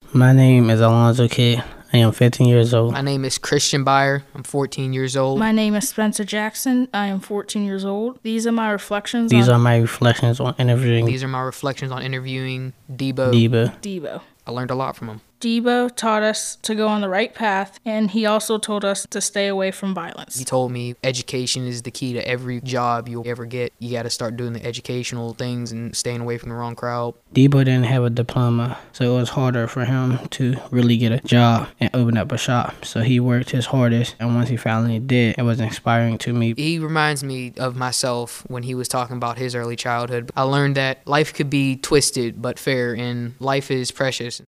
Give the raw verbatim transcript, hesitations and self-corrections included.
My name is Alonzo Kidd. I am fifteen years old. My name is Christian Byer. I'm fourteen years old. My name is Spencer Jackson. I am fourteen years old. These are my reflections These on are my reflections on interviewing These are my reflections on interviewing Debo. Debo. Debo. I learned a lot from him. Debo taught us to go on the right path, and he also told us to stay away from He violence. told me education is the key to every job you'll ever get. You got to start doing the educational things and staying away from the wrong crowd. Debo didn't have a diploma, so it was harder for him to really get a job and open up a shop. So he worked his hardest, and once he finally did, it was inspiring to me. He reminds me of myself when he was talking about his early childhood. I learned that life could be twisted but fair, and life is precious.